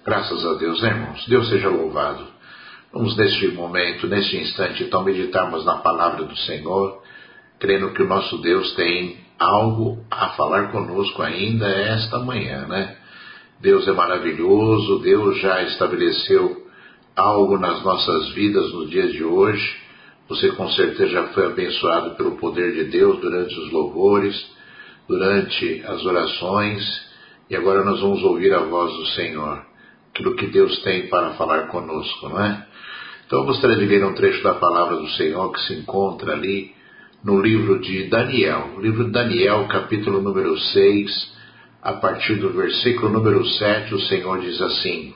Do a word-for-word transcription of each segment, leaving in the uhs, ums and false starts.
Graças a Deus, né, irmãos? Deus seja louvado. Vamos neste momento, neste instante, então, meditarmos na palavra do Senhor, crendo que o nosso Deus tem algo a falar conosco ainda esta manhã, né? Deus é maravilhoso, Deus já estabeleceu algo nas nossas vidas no dia de hoje. Você com certeza já foi abençoado pelo poder de Deus durante os louvores, durante as orações, e agora nós vamos ouvir a voz do Senhor, aquilo que Deus tem para falar conosco, não é? Então eu gostaria de ler um trecho da palavra do Senhor que se encontra ali no livro de Daniel, livro de Daniel, capítulo número seis, a partir do versículo número sete, o Senhor diz assim: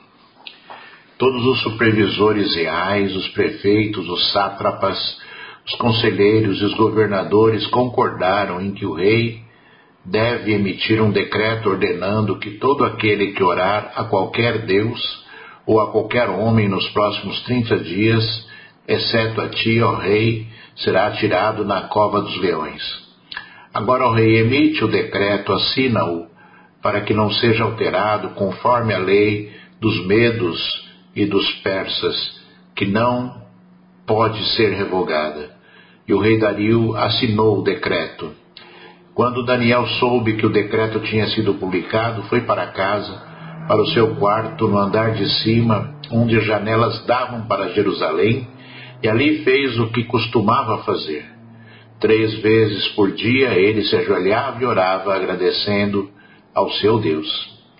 todos os supervisores reais, os prefeitos, os sátrapas, os conselheiros e os governadores concordaram em que o rei deve emitir um decreto ordenando que todo aquele que orar a qualquer Deus ou a qualquer homem nos próximos trinta dias, exceto a ti, ó rei, será atirado na cova dos leões. Agora o rei emite o decreto, assina-o, para que não seja alterado conforme a lei dos medos e dos persas, que não pode ser revogada. E o rei Dario assinou o decreto. Quando Daniel soube que o decreto tinha sido publicado, foi para casa, para o seu quarto no andar de cima, onde as janelas davam para Jerusalém, e ali fez o que costumava fazer. Três vezes por dia ele se ajoelhava e orava, agradecendo ao seu Deus.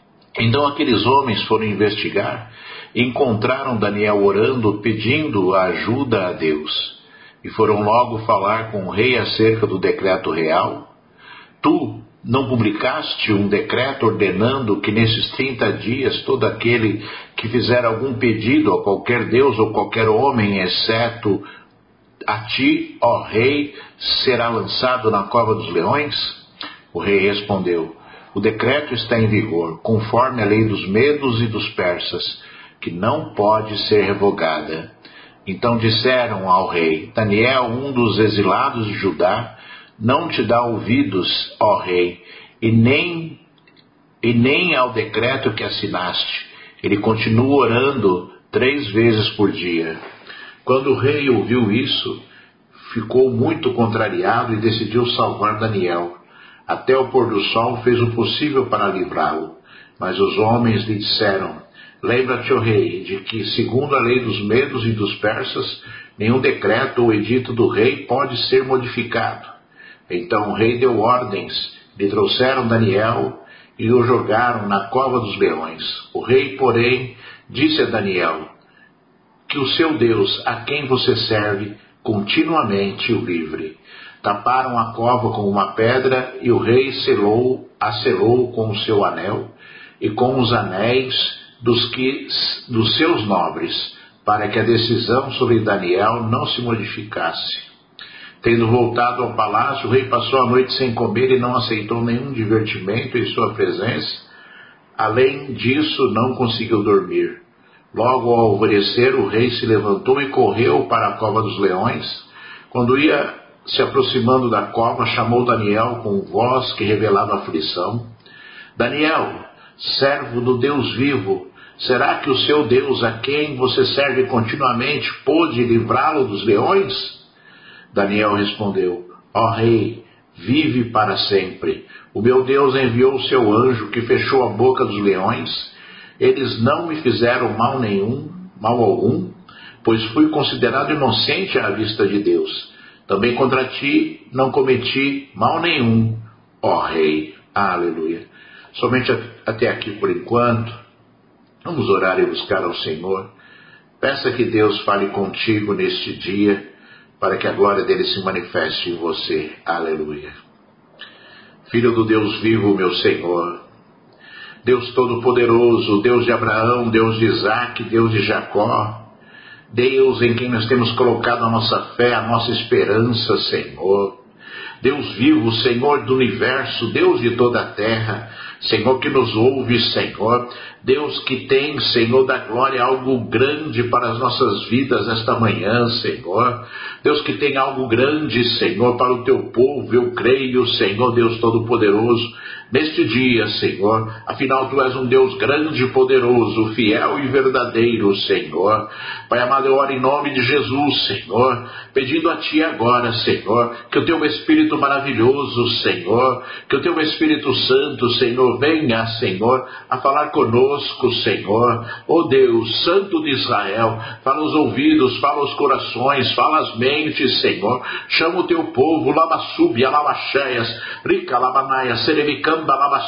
Então aqueles homens foram investigar e encontraram Daniel orando, pedindo ajuda a Deus. E foram logo falar com o rei acerca do decreto real. Tu não publicaste um decreto ordenando que nesses trinta dias todo aquele que fizer algum pedido a qualquer Deus ou qualquer homem, exceto a ti, ó rei, será lançado na cova dos leões? O rei respondeu: o decreto está em vigor, conforme a lei dos medos e dos persas, que não pode ser revogada. Então disseram ao rei: Daniel, um dos exilados de Judá, não te dá ouvidos, ó rei, e nem, e nem ao decreto que assinaste. Ele continua orando três vezes por dia. Quando o rei ouviu isso, ficou muito contrariado e decidiu salvar Daniel. Até o pôr do sol fez o possível para livrá-lo. Mas os homens lhe disseram: lembra-te, ó rei, de que, segundo a lei dos medos e dos persas, nenhum decreto ou edito do rei pode ser modificado. Então o rei deu ordens, lhe trouxeram Daniel e o jogaram na cova dos leões. O rei, porém, disse a Daniel que o seu Deus, a quem você serve, continuamente o livre. Taparam a cova com uma pedra e o rei selou, a selou com o seu anel e com os anéis dos, que, dos seus nobres, para que a decisão sobre Daniel não se modificasse. Tendo voltado ao palácio, o rei passou a noite sem comer e não aceitou nenhum divertimento em sua presença. Além disso, não conseguiu dormir. Logo ao alvorecer, o rei se levantou e correu para a cova dos leões. Quando ia se aproximando da cova, chamou Daniel com voz que revelava aflição: Daniel, servo do Deus vivo, será que o seu Deus, a quem você serve continuamente, pôde livrá-lo dos leões? Daniel respondeu: ó rei, vive para sempre. O meu Deus enviou o seu anjo que fechou a boca dos leões. Eles não me fizeram mal nenhum, mal algum, pois fui considerado inocente à vista de Deus. Também contra ti não cometi mal nenhum, ó rei. Aleluia. Somente até aqui por enquanto. Vamos orar e buscar ao Senhor. Peça que Deus fale contigo neste dia, para que a glória dele se manifeste em você. Aleluia. Filho do Deus vivo, meu Senhor, Deus Todo-Poderoso, Deus de Abraão, Deus de Isaac, Deus de Jacó, Deus em quem nós temos colocado a nossa fé, a nossa esperança, Senhor. Deus vivo, Senhor do universo, Deus de toda a terra, Senhor, que nos ouve, Senhor, Deus que tem, Senhor da glória, algo grande para as nossas vidas esta manhã, Senhor, Deus que tem algo grande, Senhor, para o teu povo, eu creio, Senhor, Deus Todo-Poderoso, neste dia, Senhor, afinal Tu és um Deus grande e poderoso, fiel e verdadeiro, Senhor. Pai amado, eu oro em nome de Jesus, Senhor, pedindo a Ti agora, Senhor, que o Teu Espírito maravilhoso, Senhor, que o Teu Espírito Santo, Senhor, venha, Senhor, a falar conosco, Senhor. Oh Deus, Santo de Israel, fala os ouvidos, fala os corações, fala as mentes, Senhor. Chama o Teu povo, Labassub, Alabacheias, Rica, Labanaia, Serebicam,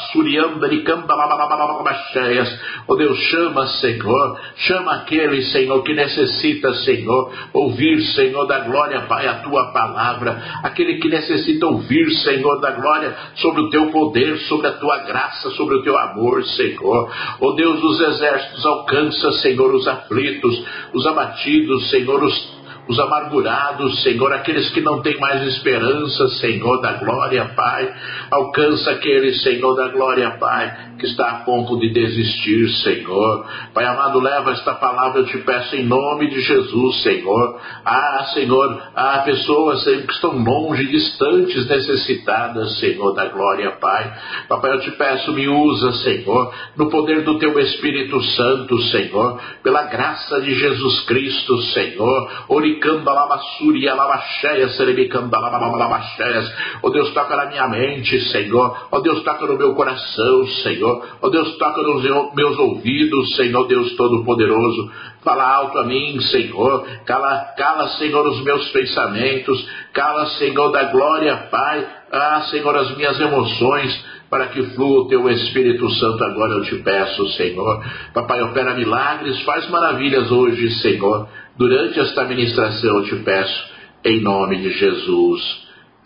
ó Deus, chama, Senhor, chama aquele, Senhor, que necessita, Senhor, ouvir, Senhor da glória, Pai, a Tua palavra, aquele que necessita ouvir, Senhor da glória, sobre o Teu poder, sobre a Tua graça, sobre o Teu amor, Senhor. Ó Deus dos exércitos, alcança, Senhor, os aflitos, os abatidos, Senhor, os os amargurados, Senhor, aqueles que não têm mais esperança, Senhor da glória, Pai. Alcança aquele, Senhor da glória, Pai, que está a ponto de desistir, Senhor. Pai amado, leva esta palavra, eu te peço em nome de Jesus, Senhor. Ah, Senhor, há pessoas Senhor, que estão longe, distantes, necessitadas, Senhor da glória, Pai. Papai, eu te peço, me usa, Senhor, no poder do Teu Espírito Santo, Senhor, pela graça de Jesus Cristo, Senhor. Oricamba, Lamassuri, Alabacheias, Serebicamba, Alabacheias. Ó Deus, toca na minha mente, Senhor. Ó Deus, toca no meu coração, Senhor. Ó Deus, toca nos meus ouvidos, Senhor, Deus Todo-Poderoso. Fala alto a mim, Senhor. Cala, cala, Senhor, os meus pensamentos. Cala, Senhor da glória, Pai. Ah, Senhor, as minhas emoções, para que flua o Teu Espírito Santo agora, eu te peço, Senhor. Papai, opera milagres, faz maravilhas hoje, Senhor. Durante esta ministração eu te peço, em nome de Jesus.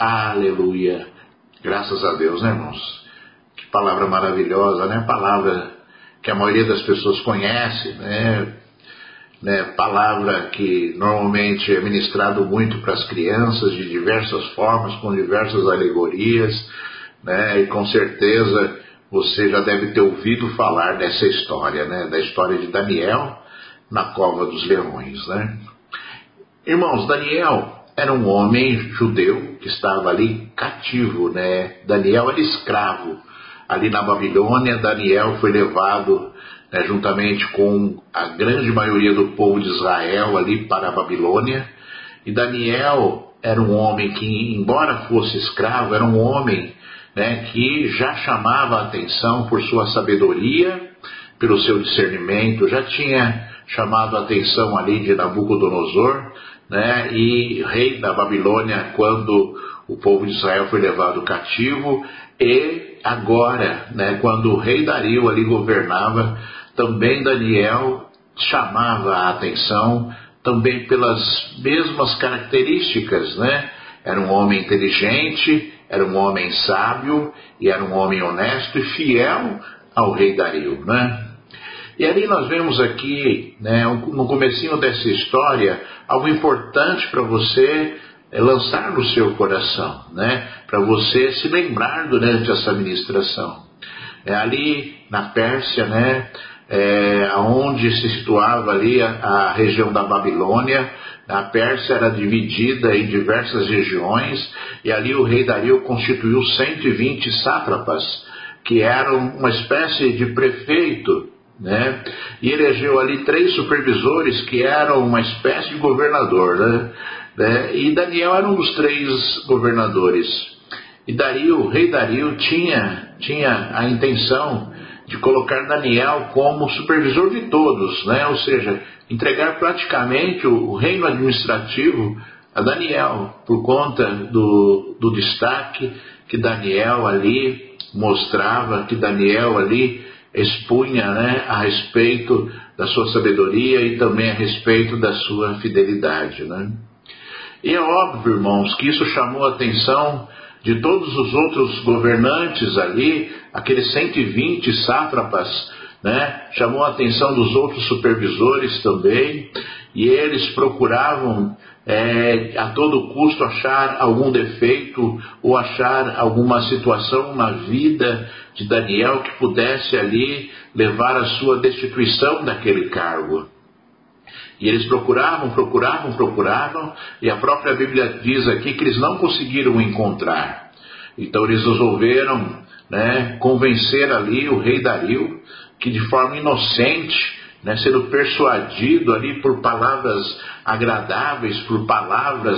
Aleluia. Graças a Deus, né, irmãos? Que palavra maravilhosa, né? Palavra que a maioria das pessoas conhece, né? Né? Palavra que normalmente é ministrado muito para as crianças, de diversas formas, com diversas alegorias, né? E com certeza você já deve ter ouvido falar dessa história, né? Da história de Daniel na cova dos leões, né? Irmãos, Daniel era um homem judeu que estava ali cativo, né? Daniel era escravo ali na Babilônia. Daniel foi levado, né, juntamente com a grande maioria do povo de Israel ali para a Babilônia. E Daniel era um homem que, embora fosse escravo, era um homem, né, que já chamava a atenção por sua sabedoria, pelo seu discernimento, já tinha chamado a atenção ali de Nabucodonosor, né, e rei da Babilônia, quando o povo de Israel foi levado cativo, e agora, né, quando o rei Dario ali governava, também Daniel chamava a atenção, também pelas mesmas características, né? Era um homem inteligente, era um homem sábio, e era um homem honesto e fiel ao rei Dario, né? E ali nós vemos aqui, né, no comecinho dessa história, algo importante para você é, lançar no seu coração, né, para você se lembrar durante essa ministração. É, ali na Pérsia, né, é, onde se situava ali a, a região da Babilônia, a Pérsia era dividida em diversas regiões, e ali o rei Dario constituiu cento e vinte sátrapas, que eram uma espécie de prefeito, né? E elegeu ali três supervisores que eram uma espécie de governador, né? Né? E Daniel era um dos três governadores. E Dario, o rei Dario tinha, tinha a intenção de colocar Daniel como supervisor de todos, né? Ou seja, entregar praticamente o, o reino administrativo a Daniel, por conta do, do destaque que Daniel ali mostrava, que Daniel ali expunha, né, a respeito da sua sabedoria e também a respeito da sua fidelidade, né? E é óbvio, irmãos, que isso chamou a atenção de todos os outros governantes ali, aqueles cento e vinte sátrapas, né? Chamou a atenção dos outros supervisores também, e eles procuravam é, a todo custo achar algum defeito ou achar alguma situação na vida de Daniel que pudesse ali levar a sua destituição daquele cargo. E eles procuravam, procuravam, procuravam, e a própria Bíblia diz aqui que eles não conseguiram encontrar. Então eles resolveram, né, convencer ali o rei Dario, que de forma inocente, né, sendo persuadido ali por palavras agradáveis, por palavras,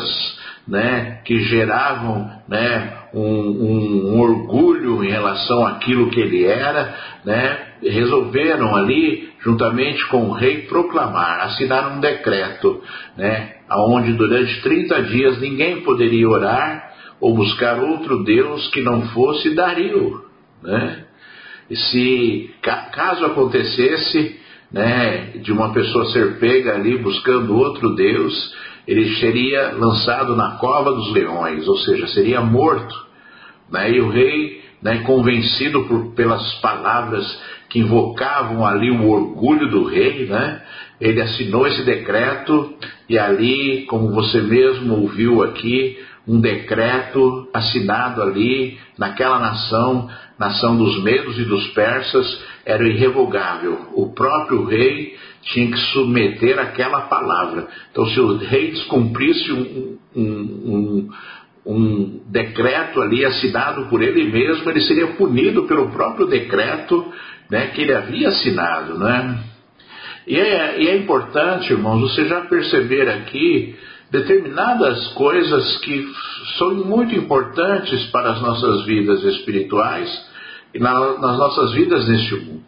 né, que geravam, né, um, um, um orgulho em relação àquilo que ele era, né, resolveram ali, juntamente com o rei, proclamar, assinar um decreto, né, onde durante trinta dias ninguém poderia orar ou buscar outro Deus que não fosse Dario, né? E se caso acontecesse, né, de uma pessoa ser pega ali buscando outro Deus, ele seria lançado na cova dos leões, ou seja, seria morto, né? E o rei, né, convencido por, pelas palavras que invocavam ali o orgulho do rei, né, ele assinou esse decreto, e ali, como você mesmo ouviu aqui, um decreto assinado ali naquela nação, nação dos medos e dos persas, era irrevogável. O próprio rei tinha que submeter aquela palavra. Então, se o rei descumprisse um, um, um, um decreto ali assinado por ele mesmo, ele seria punido pelo próprio decreto, né, que ele havia assinado, né? E é, e é importante, irmãos, você já perceber aqui determinadas coisas que são muito importantes para as nossas vidas espirituais e na, nas nossas vidas neste mundo.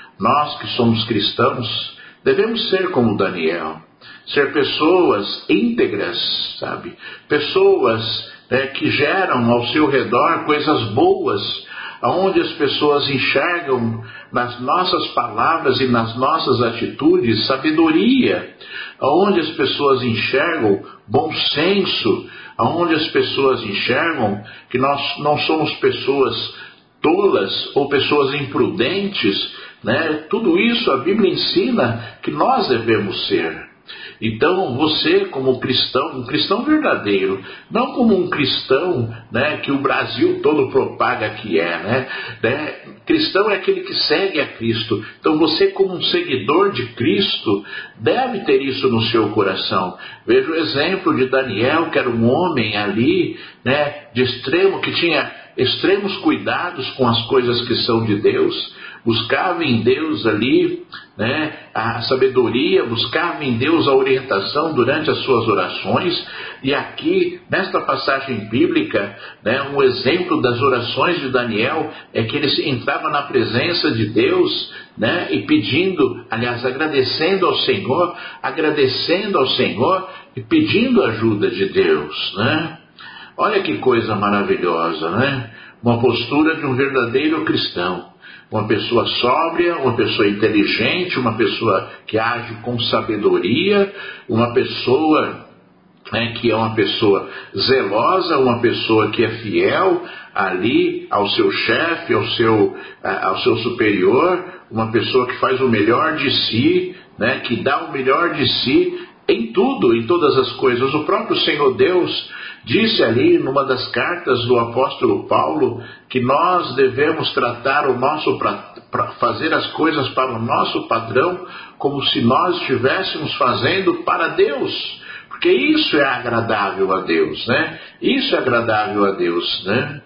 Nós que somos cristãos devemos ser como Daniel, ser pessoas íntegras, sabe? Pessoas, né, que geram ao seu redor coisas boas, onde as pessoas enxergam nas nossas palavras e nas nossas atitudes sabedoria, onde as pessoas enxergam bom senso, onde as pessoas enxergam que nós não somos pessoas tolas ou pessoas imprudentes, né? Tudo isso a Bíblia ensina que nós devemos ser. Então você, como cristão, um cristão verdadeiro, não como um cristão, né, que o Brasil todo propaga que é, né? né? Cristão é aquele que segue a Cristo. Então você, como um seguidor de Cristo, deve ter isso no seu coração. Veja o exemplo de Daniel, que era um homem ali, né, de extremo, que tinha extremos cuidados com as coisas que são de Deus, buscava em Deus ali, né, a sabedoria, buscava em Deus a orientação durante as suas orações. E aqui, nesta passagem bíblica, né, um exemplo das orações de Daniel é que ele entrava na presença de Deus, né, e pedindo, aliás, agradecendo ao Senhor, agradecendo ao Senhor e pedindo ajuda de Deus, né? Olha que coisa maravilhosa, né? Uma postura de um verdadeiro cristão. Uma pessoa sóbria, uma pessoa inteligente, uma pessoa que age com sabedoria, uma pessoa, né, que é uma pessoa zelosa, uma pessoa que é fiel ali ao seu chefe, ao seu, ao seu superior, uma pessoa que faz o melhor de si, né, que dá o melhor de si em tudo, em todas as coisas. O próprio Senhor Deus disse ali numa das cartas do apóstolo Paulo que nós devemos tratar o nosso, para fazer as coisas para o nosso padrão como se nós estivéssemos fazendo para Deus, porque isso é agradável a Deus, né? Isso é agradável a Deus, né?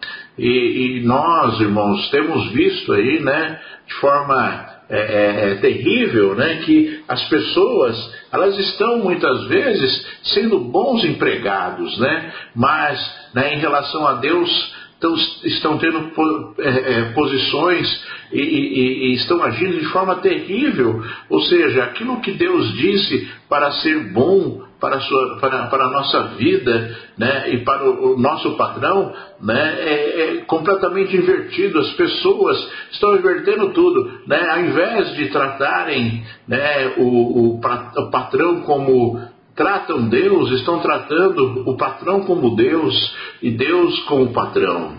E, e nós, irmãos, temos visto aí, né, de forma É, é, é terrível, né, que as pessoas, elas estão muitas vezes sendo bons empregados, né, mas, né, em relação a Deus estão, estão tendo é, é, posições e, e, e estão agindo de forma terrível. Ou seja, aquilo que Deus disse para ser bom para a, sua, para, para a nossa vida, né, e para o, o nosso padrão, né, é, é completamente invertido. As pessoas estão invertendo tudo, né, ao invés de tratarem, né, o, o, o patrão como tratam Deus, estão tratando o patrão como Deus e Deus como patrão.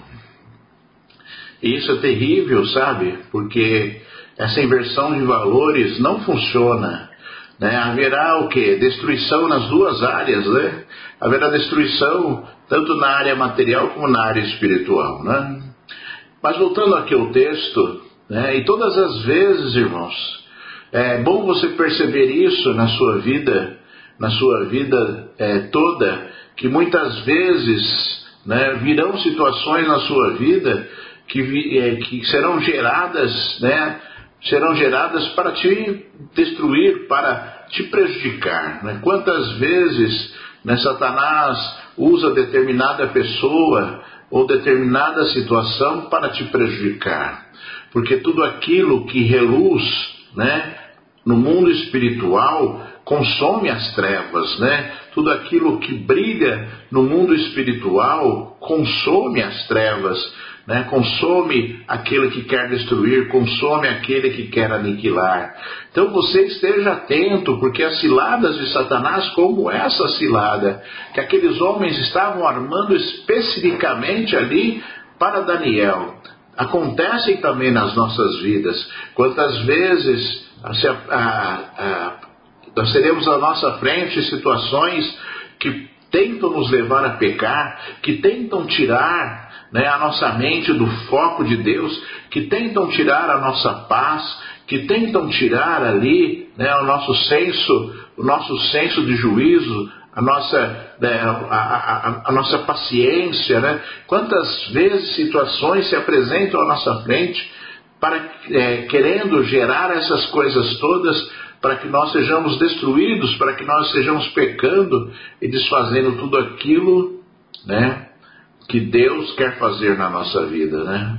E isso é terrível, sabe? Porque essa inversão de valores não funciona. né? Haverá o quê? Destruição nas duas áreas, né? Haverá destruição tanto na área material como na área espiritual, né? Mas voltando aqui ao texto, né? E todas as vezes, irmãos, é bom você perceber isso na sua vida, na sua vida é, toda, que muitas vezes, né, virão situações na sua vida que, é, que serão geradas, né, serão geradas para te destruir, para te prejudicar, né? Quantas vezes, né, Satanás usa determinada pessoa ou determinada situação para te prejudicar, porque tudo aquilo que reluz, né, no mundo espiritual consome as trevas, né? Tudo aquilo que brilha no mundo espiritual consome as trevas, né? Consome aquele que quer destruir, consome aquele que quer aniquilar. Então você esteja atento, porque as ciladas de Satanás, como essa cilada que aqueles homens estavam armando especificamente ali para Daniel, acontecem também nas nossas vidas. Quantas vezes a, a, a, nós teremos à nossa frente situações que tentam nos levar a pecar, que tentam tirar, né, a nossa mente do foco de Deus, que tentam tirar a nossa paz, que tentam tirar ali, né, o nosso senso, o nosso senso de juízo, a nossa, né, a, a, a nossa paciência, né? Quantas vezes situações se apresentam à nossa frente para, é, querendo gerar essas coisas todas, para que nós sejamos destruídos, para que nós sejamos pecando e desfazendo tudo aquilo, né, que Deus quer fazer na nossa vida, né?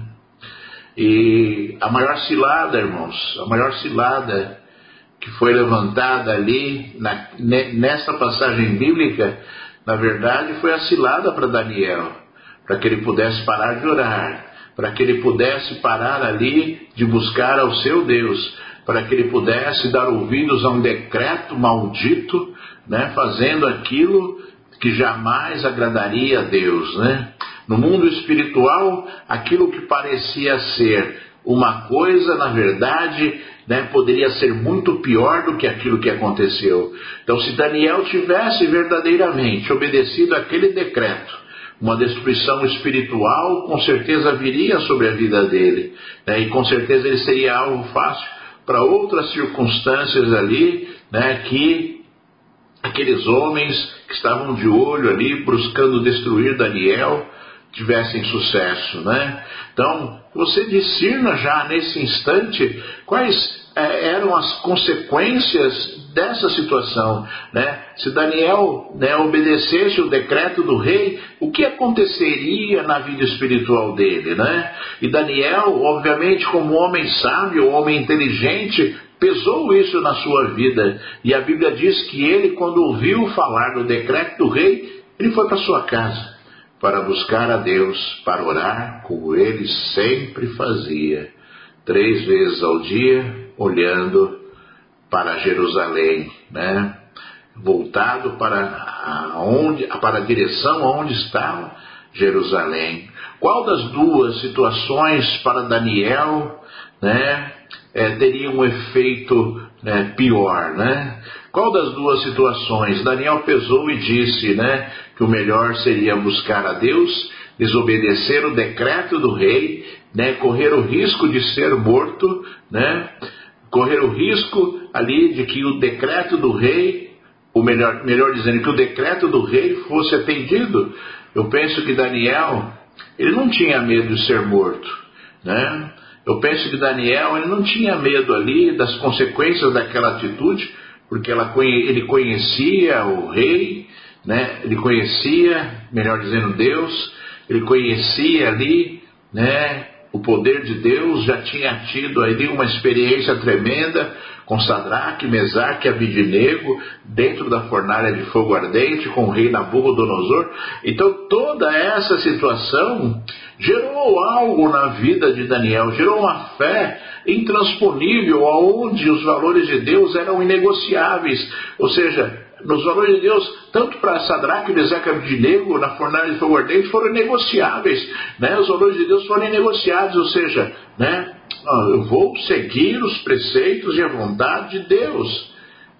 E a maior cilada, irmãos, a maior cilada que foi levantada ali, na, nessa passagem bíblica, na verdade foi a cilada para Daniel, para que ele pudesse parar de orar, para que ele pudesse parar ali de buscar ao seu Deus, para que ele pudesse dar ouvidos a um decreto maldito, né, fazendo aquilo que jamais agradaria a Deus, né? No mundo espiritual, aquilo que parecia ser uma coisa, na verdade, né, poderia ser muito pior do que aquilo que aconteceu. Então, se Daniel tivesse verdadeiramente obedecido àquele decreto, uma destruição espiritual com certeza viria sobre a vida dele, né, e com certeza ele seria algo fácil para outras circunstâncias ali, né, que aqueles homens que estavam de olho ali buscando destruir Daniel tivessem sucesso, né? Então, você discirna já nesse instante quais é, eram as consequências dessa situação, né? Se Daniel, né, obedecesse o decreto do rei, o que aconteceria na vida espiritual dele, né? E Daniel, obviamente, como homem sábio, homem inteligente, pesou isso na sua vida. E a Bíblia diz que ele, quando ouviu falar do decreto do rei, ele foi para sua casa para buscar a Deus, para orar, como ele sempre fazia, três vezes ao dia, olhando para Jerusalém, né? Voltado para a, onde, para a direção aonde estava Jerusalém. Qual das duas situações para Daniel, né, é, teria um efeito, né, pior, né? Qual das duas situações? Daniel pesou e disse, né, que o melhor seria buscar a Deus, desobedecer o decreto do rei, né, correr o risco de ser morto, né, correr o risco ali de que o decreto do rei, ou melhor, melhor dizendo, que o decreto do rei fosse atendido. Eu penso que Daniel, ele não tinha medo de ser morto, né? Eu penso que Daniel, ele não tinha medo ali das consequências daquela atitude, porque ela, ele conhecia o rei, né? Ele conhecia, melhor dizendo, Deus, ele conhecia ali, né, o poder de Deus, já tinha tido ali uma experiência tremenda com Sadraque, Mesaque e Abidnego, dentro da fornalha de fogo ardente, com o rei Nabucodonosor. Então toda essa situação gerou algo na vida de Daniel, gerou uma fé intransponível, onde os valores de Deus eram inegociáveis, ou seja, nos valores de Deus, tanto para Sadraque, Mesaque e Abidnego, na fornalha de fogo ardente, foram negociáveis, né? Os valores de Deus foram negociados, ou seja, né, eu vou seguir os preceitos e a vontade de Deus.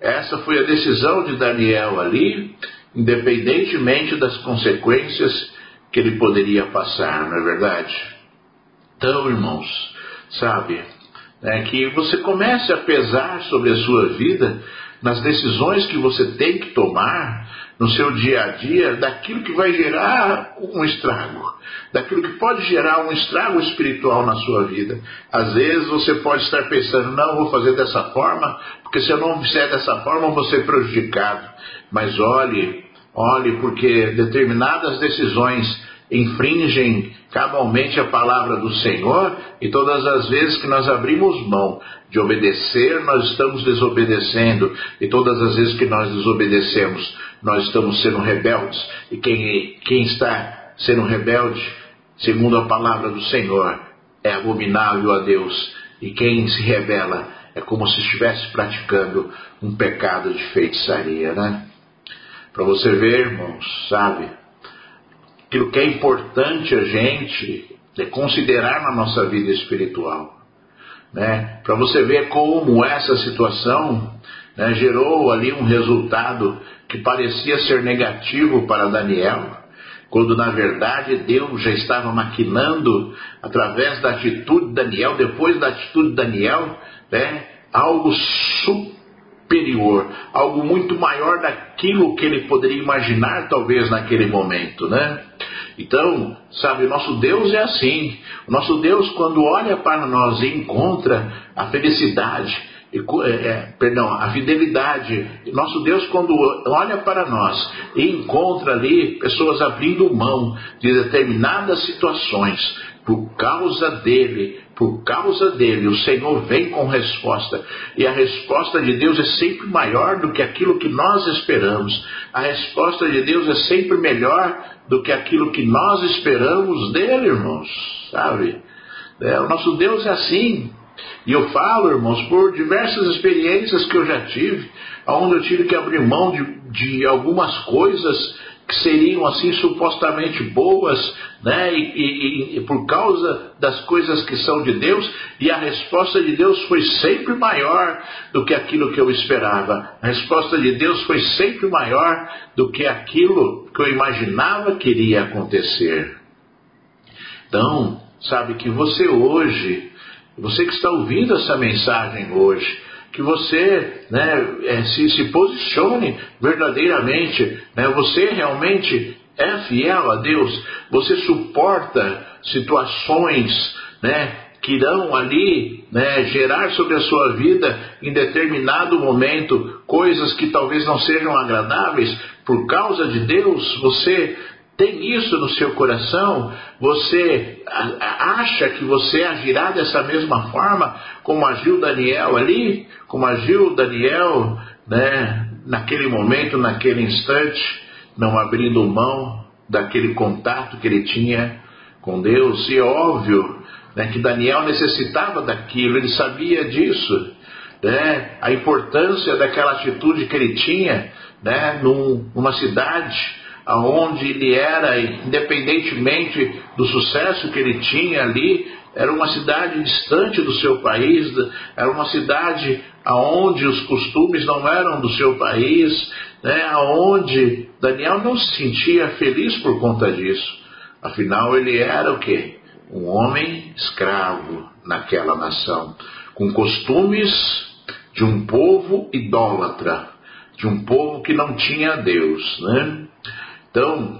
essa foi a decisão de Daniel ali, independentemente das consequências que ele poderia passar, não é verdade? Então, irmãos, sabe, é que você comece a pesar sobre a sua vida, nas decisões que você tem que tomar no seu dia a dia, daquilo que vai gerar um estrago, daquilo que pode gerar um estrago espiritual na sua vida. Às vezes você pode estar pensando, não, vou fazer dessa forma, porque se eu não fizer dessa forma, eu vou ser prejudicado. Mas olhe, olhe, porque determinadas decisões infringem cabalmente a palavra do Senhor, e todas as vezes que nós abrimos mão de obedecer, nós estamos desobedecendo, e todas as vezes que nós desobedecemos, nós estamos sendo rebeldes, e quem, quem está sendo rebelde, segundo a palavra do Senhor, é abominável a Deus, e quem se rebela é como se estivesse praticando um pecado de feitiçaria, né? Para você ver, irmãos, sabe, aquilo que é importante a gente é considerar na nossa vida espiritual, né? Para você ver como essa situação, né, gerou ali um resultado que parecia ser negativo para Daniel, quando na verdade Deus já estava maquinando através da atitude de Daniel, depois da atitude de Daniel, né, algo superior, algo muito maior daquilo que ele poderia imaginar talvez naquele momento, né? Então, sabe, o nosso Deus é assim. O nosso Deus, quando olha para nós e encontra a felicidade, é, perdão, a fidelidade, nosso Deus, quando olha para nós e encontra ali pessoas abrindo mão de determinadas situações, por causa dele, por causa dele, o Senhor vem com resposta, e a resposta de Deus é sempre maior do que aquilo que nós esperamos. A resposta de Deus é sempre melhor do que aquilo que nós esperamos dele, irmãos, sabe? É, o nosso Deus é assim. E eu falo, irmãos, por diversas experiências que eu já tive, onde eu tive que abrir mão de, de algumas coisas que seriam assim supostamente boas, né? E, e, e por causa das coisas que são de Deus, e a resposta de Deus foi sempre maior do que aquilo que eu esperava. A resposta de Deus foi sempre maior do que aquilo que eu imaginava que iria acontecer. Então, sabe, que você hoje, você que está ouvindo essa mensagem hoje, que você, né, é, se, se posicione verdadeiramente, né, você realmente é fiel a Deus, você suporta situações, né, que irão ali, né, gerar sobre a sua vida em determinado momento coisas que talvez não sejam agradáveis. Por causa de Deus, você tem isso no seu coração, você acha que você agirá dessa mesma forma como agiu Daniel ali, como agiu Daniel, né, naquele momento, naquele instante, não abrindo mão daquele contato que ele tinha com Deus. E é óbvio, né, que Daniel necessitava daquilo, ele sabia disso, né, a importância daquela atitude que ele tinha, né, num, numa cidade aonde ele era, independentemente do sucesso que ele tinha ali, era uma cidade distante do seu país, era uma cidade aonde os costumes não eram do seu país, né, aonde Daniel não se sentia feliz por conta disso. Afinal, ele era o quê? Um homem escravo naquela nação, com costumes de um povo idólatra, de um povo que não tinha Deus, né? Então,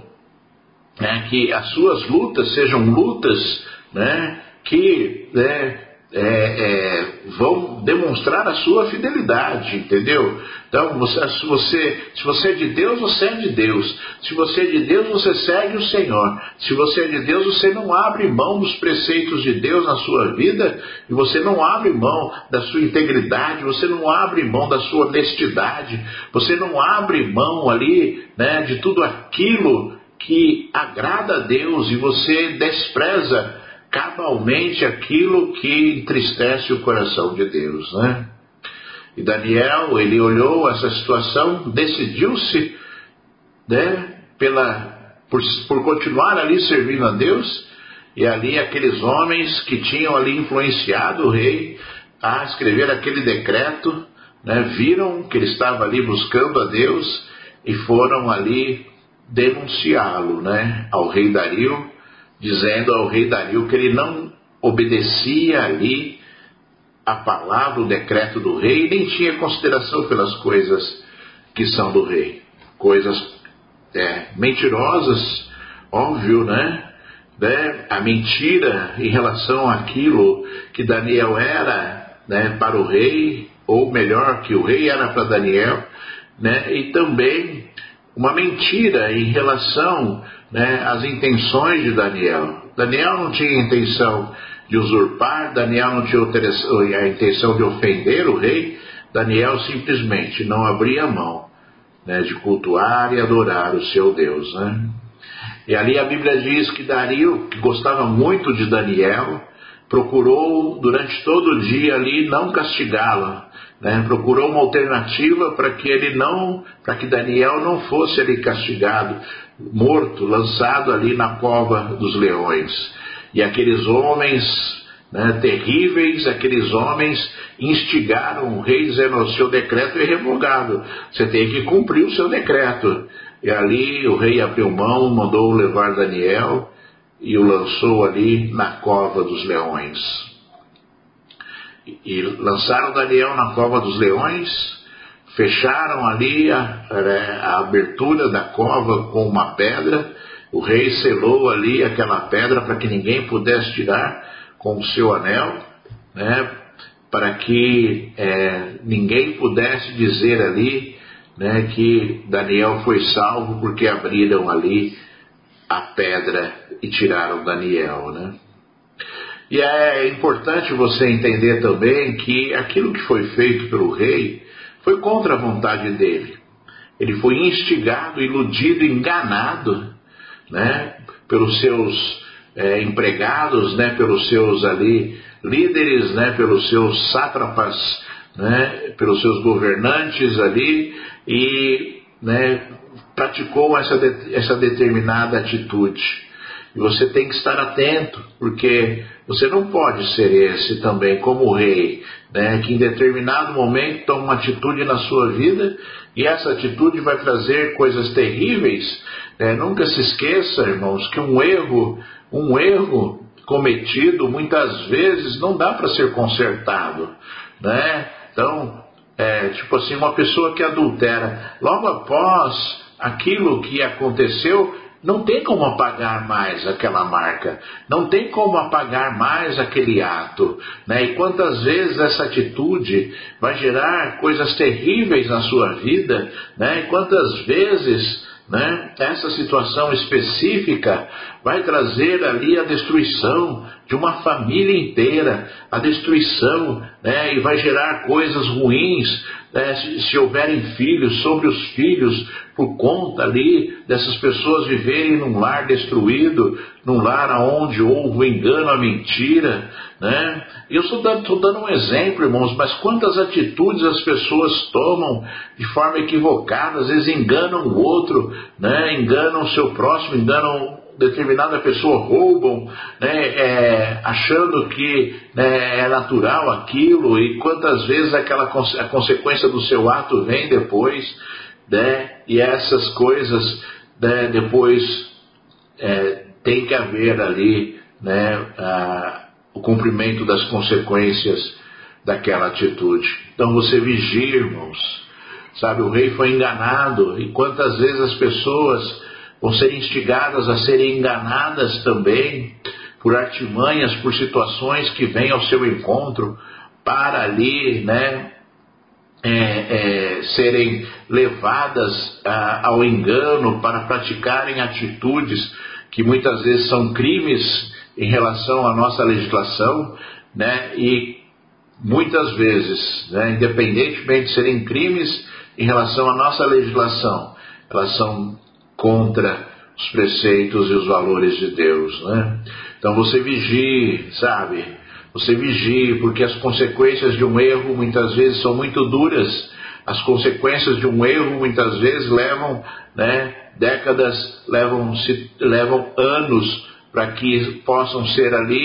é, que as suas lutas sejam lutas, né, que né, é, é, vão demonstrar a sua fidelidade, entendeu? Então, você, se, você, se você é de Deus, você é de Deus. Se você é de Deus, você segue o Senhor. Se você é de Deus, você não abre mão dos preceitos de Deus na sua vida, e você não abre mão da sua integridade, você não abre mão da sua honestidade, você não abre mão ali, né, de tudo aquilo que agrada a Deus, e você despreza cabalmente aquilo que entristece o coração de Deus, né? E Daniel, ele olhou essa situação, decidiu-se, né, pela, por, por continuar ali servindo a Deus, e ali aqueles homens que tinham ali influenciado o rei a escrever aquele decreto, né, viram que ele estava ali buscando a Deus e foram ali denunciá-lo, né, ao rei Dario, dizendo ao rei Dario que ele não obedecia ali a palavra, o decreto do rei, nem tinha consideração pelas coisas que são do rei. Coisas é, mentirosas, óbvio, né? né? A mentira em relação àquilo que Daniel era, né, para o rei, ou melhor, que o rei era para Daniel, né? E também uma mentira em relação, né, às intenções de Daniel. Daniel não tinha intenção de usurpar, Daniel não tinha a intenção de ofender o rei. Daniel simplesmente não abria mão, né, de cultuar e adorar o seu Deus, né? E ali a Bíblia diz que Dario, que gostava muito de Daniel, procurou durante todo o dia ali não castigá-lo, né? Procurou uma alternativa para que ele não, para que Daniel não fosse ali castigado, morto, lançado ali na cova dos leões. E aqueles homens, né, terríveis, aqueles homens instigaram o rei dizendo: o seu decreto é revogado, você tem que cumprir o seu decreto. E ali o rei abriu mão, mandou levar Daniel e o lançou ali na cova dos leões. E, e lançaram Daniel na cova dos leões, fecharam ali a, a abertura da cova com uma pedra. O rei selou ali aquela pedra para que ninguém pudesse tirar com o seu anel, né, para que é, ninguém pudesse dizer ali, né, que Daniel foi salvo porque abriram ali a pedra e tiraram Daniel, né? E é importante você entender também que aquilo que foi feito pelo rei foi contra a vontade dele. Ele foi instigado, iludido, enganado, né, pelos seus é, empregados, né, pelos seus ali líderes, né, pelos seus sátrapas, né, pelos seus governantes ali, e, né, praticou essa, de, essa determinada atitude. E você tem que estar atento, porque você não pode ser esse também, como o rei, né, que em determinado momento toma uma atitude na sua vida, e essa atitude vai trazer coisas terríveis. Né? Nunca se esqueça, irmãos, que um erro, um erro cometido, muitas vezes, não dá para ser consertado, né? Então, é, tipo assim, uma pessoa que adultera, logo após aquilo que aconteceu, não tem como apagar mais aquela marca, não tem como apagar mais aquele ato, né? E quantas vezes essa atitude vai gerar coisas terríveis na sua vida, né? E quantas vezes, né, essa situação específica vai trazer ali a destruição de uma família inteira, a destruição, né, e vai gerar coisas ruins, né, se, se houverem filhos, sobre os filhos, por conta ali dessas pessoas viverem num lar destruído, num lar onde houve o engano, a mentira, né? Eu estou dando, dando um exemplo, irmãos, mas quantas atitudes as pessoas tomam de forma equivocada, às vezes enganam o outro, né? Enganam o seu próximo, enganam determinada pessoa, roubam, né, é, achando que, né, é natural aquilo, e quantas vezes aquela, a consequência do seu ato vem depois, né, e essas coisas, né, depois é, tem que haver ali, né, a, o cumprimento das consequências daquela atitude. Então você vigia, irmãos, sabe, o rei foi enganado, e quantas vezes as pessoas vão ser instigadas a serem enganadas também por artimanhas, por situações que vêm ao seu encontro para ali, né, é, é, serem levadas a, ao engano, para praticarem atitudes que muitas vezes são crimes em relação à nossa legislação, né, e muitas vezes, né, independentemente de serem crimes em relação à nossa legislação, elas são contra os preceitos e os valores de Deus, né? Então você vigie, sabe? Você vigie, porque as consequências de um erro muitas vezes são muito duras. As consequências de um erro muitas vezes levam, né, décadas, levam, se, levam anos para que possam ser ali,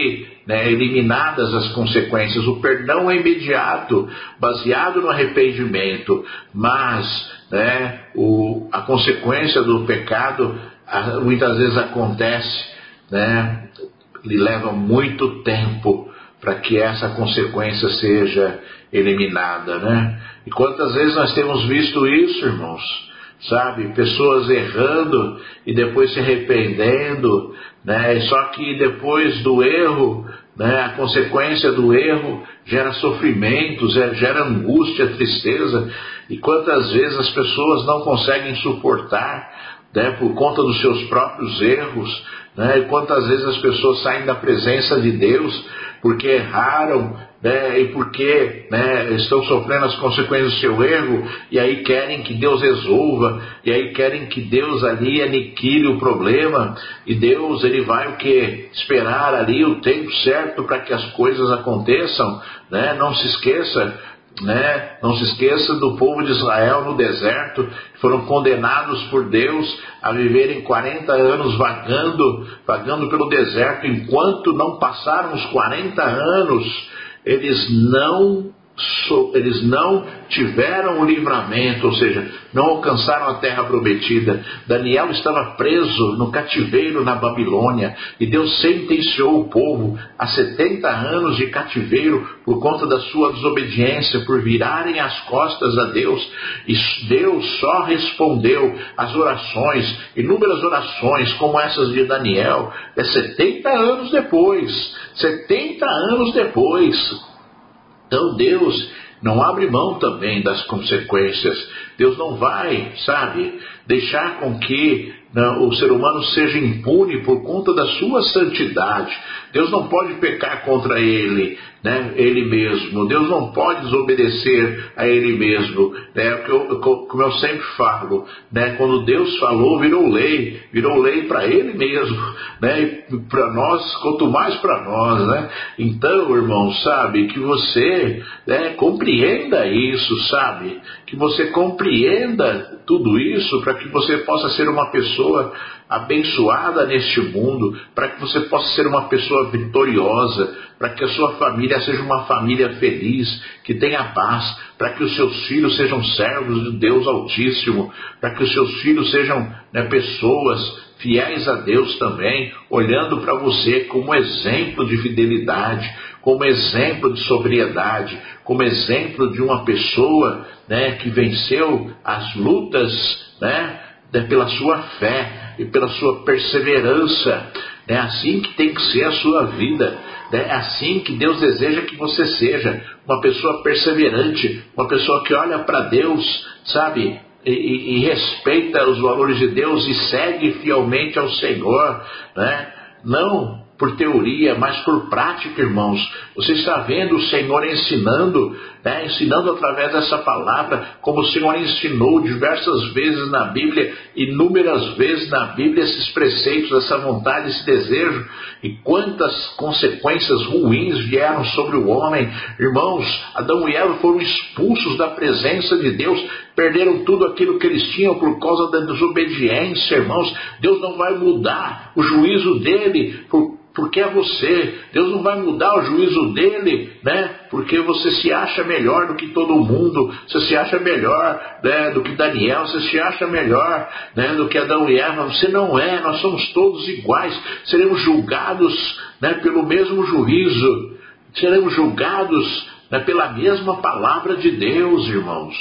né, eliminadas as consequências. O perdão é imediato, baseado no arrependimento, mas, né, o, a consequência do pecado a, muitas vezes acontece, né, lhe leva muito tempo para que essa consequência seja eliminada, né? E quantas vezes nós temos visto isso, irmãos? Sabe, pessoas errando e depois se arrependendo, né? Só que depois do erro, né, a consequência do erro gera sofrimento, gera angústia, tristeza. E quantas vezes as pessoas não conseguem suportar, né, por conta dos seus próprios erros, né? E quantas vezes as pessoas saem da presença de Deus porque erraram, né, e porque, né, estão sofrendo as consequências do seu erro, e aí querem que Deus resolva, e aí querem que Deus ali aniquile o problema, e Deus, ele vai o que? Esperar ali o tempo certo para que as coisas aconteçam, né? Não se esqueça, né? Não se esqueça do povo de Israel no deserto, que foram condenados por Deus a viverem quarenta anos vagando, vagando pelo deserto. Enquanto não passaram os quarenta anos, eles não, eles não tiveram o livramento, ou seja, não alcançaram a terra prometida. Daniel estava preso no cativeiro na Babilônia, e Deus sentenciou o povo a setenta anos de cativeiro por conta da sua desobediência, por virarem as costas a Deus. E Deus só respondeu às orações, inúmeras orações como essas de Daniel, é setenta anos depois, setenta anos depois. Então Deus não abre mão também das consequências. Deus não vai, sabe, deixar com que, não, o ser humano seja impune por conta da sua santidade. Deus não pode pecar contra ele, né, ele mesmo. Deus não pode desobedecer a ele mesmo, né, como eu sempre falo, né, quando Deus falou, virou lei, virou lei para ele mesmo, né, e para nós, quanto mais para nós, né. Então, irmão, sabe, que você, né, compreenda isso, sabe, que você compreenda tudo isso para que você possa ser uma pessoa abençoada neste mundo, para que você possa ser uma pessoa vitoriosa, para que a sua família seja uma família feliz, que tenha paz, para que os seus filhos sejam servos de Deus Altíssimo, para que os seus filhos sejam, né, pessoas fiéis a Deus também, olhando para você como exemplo de fidelidade, como exemplo de sobriedade, como exemplo de uma pessoa, né, que venceu as lutas, né, pela sua fé e pela sua perseverança. É assim que tem que ser a sua vida, né? É assim que Deus deseja que você seja, uma pessoa perseverante, uma pessoa que olha para Deus, sabe, e, e, e respeita os valores de Deus e segue fielmente ao Senhor, né? Não por teoria, mas por prática, irmãos. Você está vendo o Senhor ensinando, né, ensinando através dessa palavra, como o Senhor ensinou diversas vezes na Bíblia, inúmeras vezes na Bíblia, esses preceitos, essa vontade, esse desejo, e quantas consequências ruins vieram sobre o homem. Irmãos, Adão e Eva foram expulsos da presença de Deus, perderam tudo aquilo que eles tinham por causa da desobediência, irmãos. Deus não vai mudar o juízo dele por porque é você. Deus não vai mudar o juízo dele, né, porque você se acha melhor do que todo mundo, você se acha melhor, né, do que Daniel, você se acha melhor, né, do que Adão e Eva. Você não é, nós somos todos iguais, seremos julgados, né, pelo mesmo juízo, seremos julgados, né, pela mesma palavra de Deus, irmãos.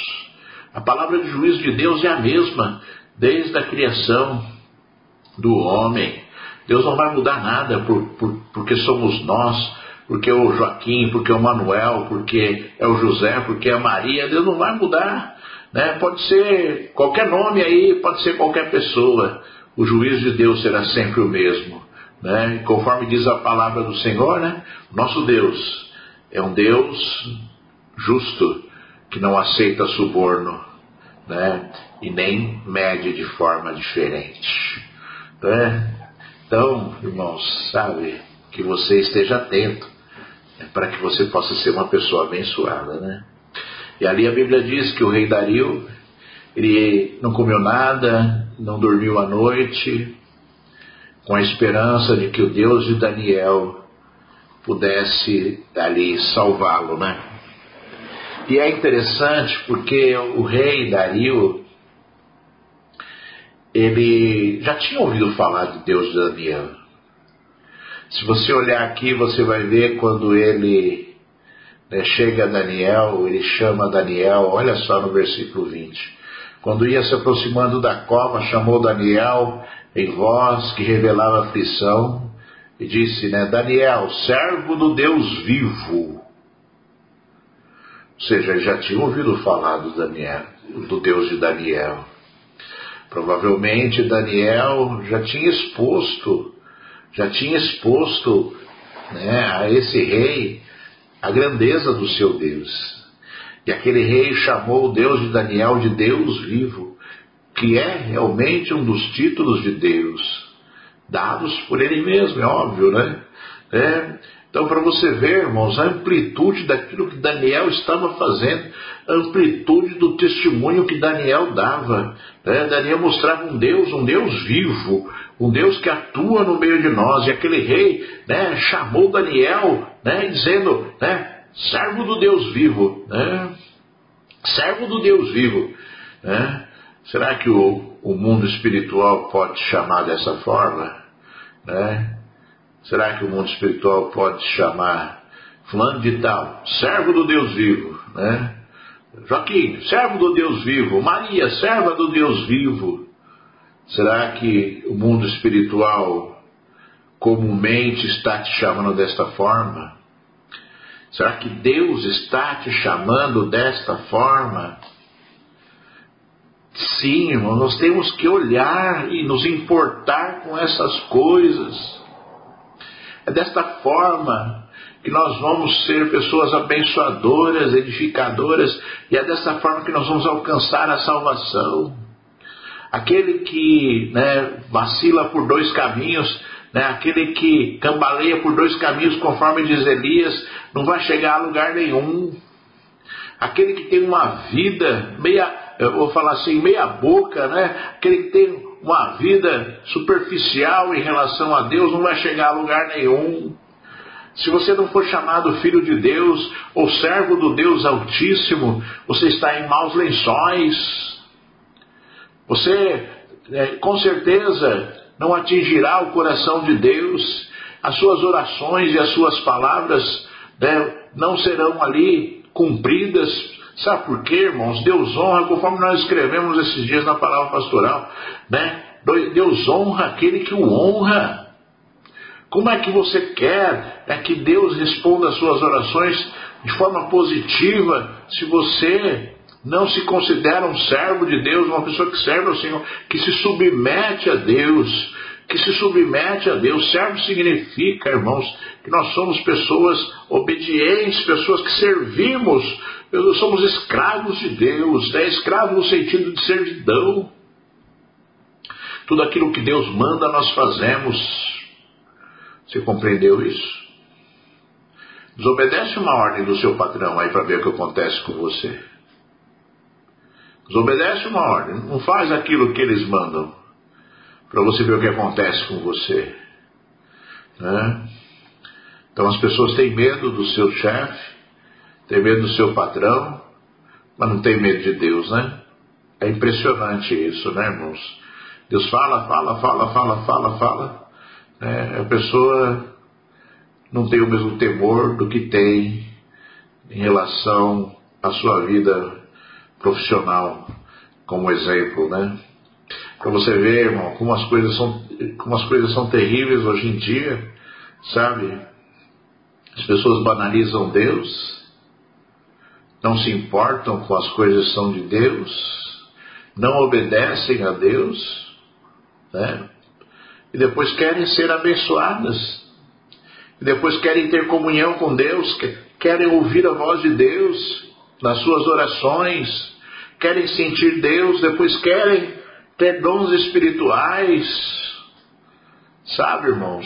A palavra de juízo de Deus é a mesma, desde a criação do homem. Deus não vai mudar nada por, por, porque somos nós, porque é o Joaquim, porque é o Manuel, porque é o José, porque é a Maria. Deus não vai mudar, né? Pode ser qualquer nome aí, pode ser qualquer pessoa. O juízo de Deus será sempre o mesmo, né? Conforme diz a palavra do Senhor, né? Nosso Deus é um Deus justo, que não aceita suborno, né? E nem mede de forma diferente, né? Então, irmãos, sabe, que você esteja atento, né, para que você possa ser uma pessoa abençoada, né? E ali a Bíblia diz que o rei Dario, ele não comeu nada, não dormiu à noite, com a esperança de que o Deus de Daniel pudesse ali salvá-lo, né? E é interessante porque o rei Dario, ele já tinha ouvido falar de Deus de Daniel. Se você olhar aqui, você vai ver quando ele, né, chega a Daniel, ele chama Daniel, olha só no versículo vinte. Quando ia se aproximando da cova, chamou Daniel em voz que revelava aflição e disse, né, Daniel, servo do Deus vivo. Ou seja, ele já tinha ouvido falar do, Daniel, do Deus de Daniel. Provavelmente Daniel já tinha exposto, já tinha exposto, né, a esse rei a grandeza do seu Deus. E aquele rei chamou o Deus de Daniel de Deus vivo, que é realmente um dos títulos de Deus, dados por ele mesmo, é óbvio, né? É, então, para você ver, irmãos, a amplitude daquilo que Daniel estava fazendo, a amplitude do testemunho que Daniel dava. Né? Daniel mostrava um Deus, um Deus vivo, um Deus que atua no meio de nós. E aquele rei, né, chamou Daniel, né, dizendo, né, servo do Deus vivo, né? Servo do Deus vivo. Né? Será que o, o mundo espiritual pode te chamar dessa forma? Né? Será que o mundo espiritual pode chamar fulano de tal, servo do Deus vivo, né? Joaquim, servo do Deus vivo. Maria, serva do Deus vivo. Será que o mundo espiritual comumente está te chamando desta forma? Será que Deus está te chamando desta forma? Sim, irmão, nós temos que olhar e nos importar com essas coisas. É desta forma que nós vamos ser pessoas abençoadoras, edificadoras, e é desta forma que nós vamos alcançar a salvação. Aquele que, né, vacila por dois caminhos, né, aquele que cambaleia por dois caminhos, conforme diz Elias, não vai chegar a lugar nenhum. Aquele que tem uma vida meia, eu vou falar assim, meia boca, né, aquele que tem uma vida superficial em relação a Deus, não vai chegar a lugar nenhum. Se você não for chamado filho de Deus ou servo do Deus Altíssimo, você está em maus lençóis. Você, é, com certeza, não atingirá o coração de Deus. As suas orações e as suas palavras, né, não serão ali cumpridas. Sabe por quê, irmãos? Deus honra, conforme nós escrevemos esses dias na palavra pastoral, né? Deus honra aquele que o honra. Como é que você quer é que Deus responda às suas orações de forma positiva se você não se considera um servo de Deus, uma pessoa que serve ao Senhor, que se submete a Deus, que se submete a Deus? Servo significa, irmãos, que nós somos pessoas obedientes, pessoas que servimos, nós somos escravos de Deus, né? Escravo no sentido de servidão. Tudo aquilo que Deus manda nós fazemos. Você compreendeu isso? Desobedece uma ordem do seu patrão aí para ver o que acontece com você. Desobedece uma ordem, não faz aquilo que eles mandam, para você ver o que acontece com você. Né? Então as pessoas têm medo do seu chefe, têm medo do seu patrão, mas não têm medo de Deus, né? É impressionante isso, né, irmãos? Deus fala, fala, fala, fala, fala, fala. É, a pessoa não tem o mesmo temor do que tem em relação à sua vida profissional, como exemplo, né? Para você ver, irmão, como as coisas são, como as coisas são terríveis hoje em dia, sabe? As pessoas banalizam Deus, não se importam com as coisas que são de Deus, não obedecem a Deus, né? E depois querem ser abençoadas, e depois querem ter comunhão com Deus, querem ouvir a voz de Deus nas suas orações, querem sentir Deus, depois querem ter dons espirituais. Sabe, irmãos,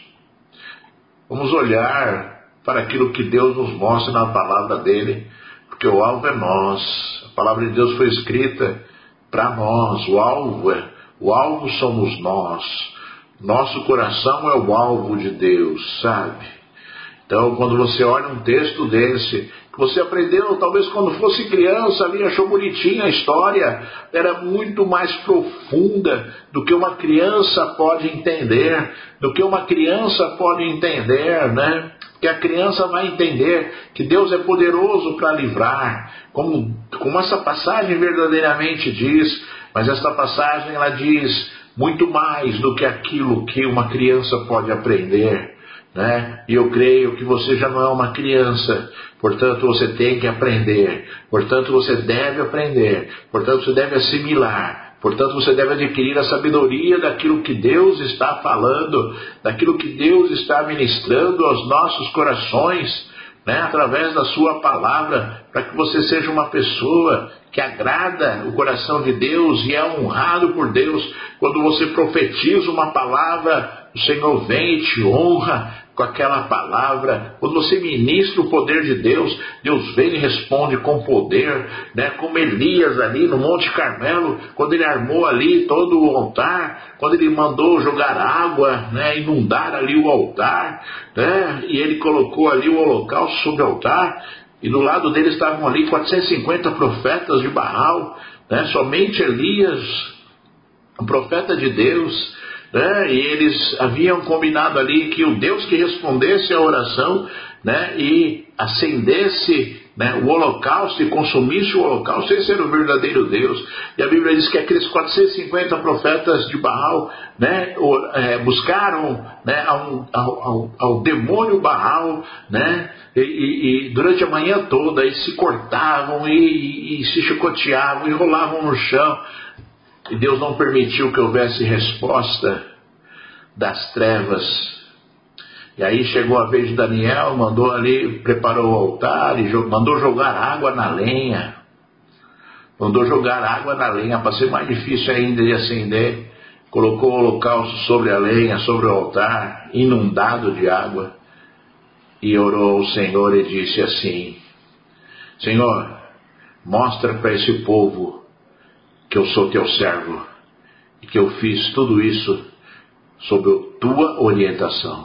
vamos olhar para aquilo que Deus nos mostra na palavra dele, porque o alvo é nós. A palavra de Deus foi escrita para nós, o alvo é, o alvo somos nós. Nosso coração é o alvo de Deus, sabe? Então, quando você olha um texto desse, que você aprendeu, talvez quando fosse criança, ali achou bonitinha a história, era muito mais profunda do que uma criança pode entender, do que uma criança pode entender, né? Que a criança vai entender que Deus é poderoso para livrar, como, como essa passagem verdadeiramente diz, mas essa passagem ela diz muito mais do que aquilo que uma criança pode aprender, né? E eu creio que você já não é uma criança, portanto você tem que aprender, portanto você deve aprender, portanto você deve assimilar, portanto você deve adquirir a sabedoria daquilo que Deus está falando, daquilo que Deus está ministrando aos nossos corações, né, através da sua palavra, para que você seja uma pessoa que agrada o coração de Deus e é honrado por Deus. Quando você profetiza uma palavra, o Senhor vem e te honra com aquela palavra. Quando você ministra o poder de Deus, Deus vem e responde com poder, né? Como Elias ali no Monte Carmelo, quando ele armou ali todo o altar, quando ele mandou jogar água, né? Inundar ali o altar, né? E ele colocou ali o holocausto sobre o altar, e do lado dele estavam ali quatrocentos e cinquenta profetas de Baal, né? Somente Elias, o profeta de Deus, né? E eles haviam combinado ali que o Deus que respondesse a oração, né? E acendesse, né? O holocausto e consumisse o holocausto, esse era o verdadeiro Deus. E a Bíblia diz que aqueles quatrocentos e cinquenta profetas de Baal, né? O, é, buscaram, né? ao, ao, ao, ao demônio Baal, né? E, e, e durante a manhã toda eles se cortavam e, e, e se chicoteavam e rolavam no chão. E Deus não permitiu que houvesse resposta das trevas. E aí chegou a vez de Daniel, mandou ali, preparou o altar e mandou jogar água na lenha. Mandou jogar água na lenha para ser mais difícil ainda de acender. Colocou o holocausto sobre a lenha, sobre o altar, inundado de água. E orou ao Senhor e disse assim: Senhor, mostra para esse povo que eu sou teu servo e que eu fiz tudo isso sob tua orientação.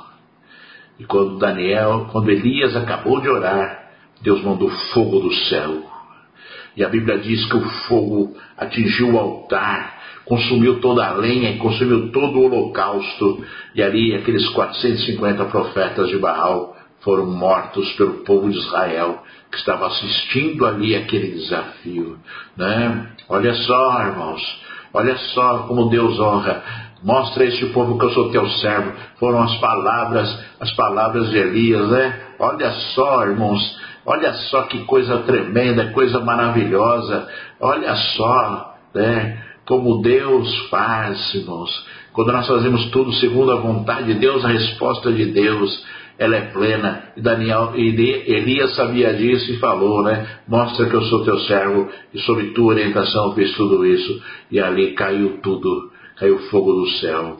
E quando Daniel, quando Elias acabou de orar, Deus mandou fogo do céu. E a Bíblia diz que o fogo atingiu o altar, consumiu toda a lenha e consumiu todo o holocausto. E ali aqueles quatrocentos e cinquenta profetas de Baal foram mortos pelo povo de Israel, que estava assistindo ali aquele desafio, né? Olha só, irmãos, olha só como Deus honra. Mostra a este povo que eu sou teu servo. Foram as palavras, as palavras de Elias, né? Olha só, irmãos, olha só que coisa tremenda, coisa maravilhosa. Olha só, né? Como Deus faz, irmãos. Quando nós fazemos tudo segundo a vontade de Deus, a resposta de Deus, ela é plena. E Daniel, Elias sabia disso e falou, né? Mostra que eu sou teu servo e sob tua orientação eu fiz tudo isso. E ali caiu tudo, caiu fogo do céu.